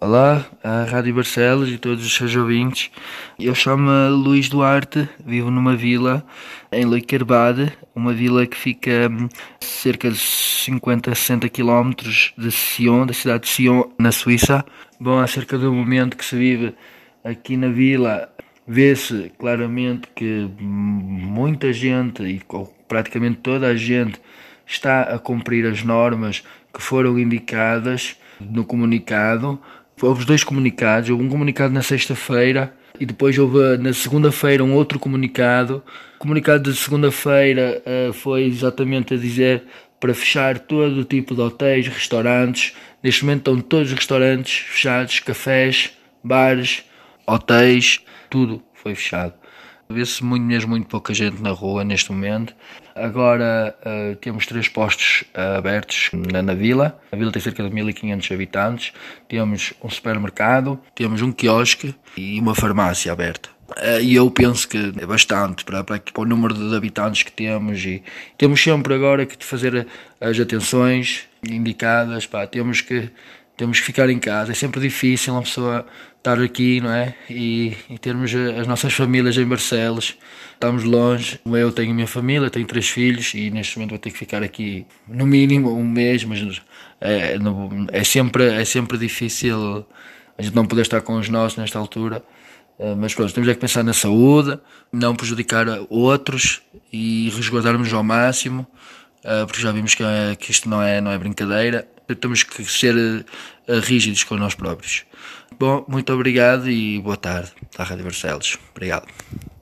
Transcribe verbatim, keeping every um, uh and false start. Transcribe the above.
Olá, à Rádio Barcelos e todos os seus ouvintes. Eu chamo-me Luís Duarte, vivo numa vila em Leikerbade, uma vila que fica hum, cerca de cinquenta, sessenta quilómetros de Sion, da cidade de Sion, na Suíça. Bom, acerca do momento que se vive aqui na vila, vê-se claramente que muita gente, e praticamente toda a gente, está a cumprir as normas que foram indicadas no comunicado. Houve dois comunicados, houve um comunicado na sexta-feira e depois houve na segunda-feira um outro comunicado. O comunicado de segunda-feira uh, foi exatamente a dizer para fechar todo o tipo de hotéis, restaurantes. Neste momento estão todos os restaurantes fechados, cafés, bares, hotéis, tudo foi fechado. Vê-se muito, mesmo muito pouca gente na rua neste momento. Agora uh, temos três postos uh, abertos na, na vila. A vila tem cerca de mil e quinhentos habitantes. Temos um supermercado, temos um quiosque e uma farmácia aberta. Uh, e eu penso que é bastante para, para, para o número de habitantes que temos. E temos sempre agora que fazer as atenções indicadas. Pá, temos que Temos que ficar em casa, é sempre difícil uma pessoa estar aqui, não é? E, e termos as nossas famílias em Barcelos, estamos longe. Eu tenho a minha família, tenho três filhos e neste momento vou ter que ficar aqui no mínimo um mês, mas é, é, sempre, é sempre difícil a gente não poder estar com os nossos nesta altura. Mas pronto, temos é que pensar na saúde, não prejudicar outros e resguardarmos ao máximo, porque já vimos que, é, que isto não é, não é brincadeira. Temos que ser uh, rígidos com nós próprios. Bom, muito obrigado e boa tarde à Rádio Barcelos. Obrigado.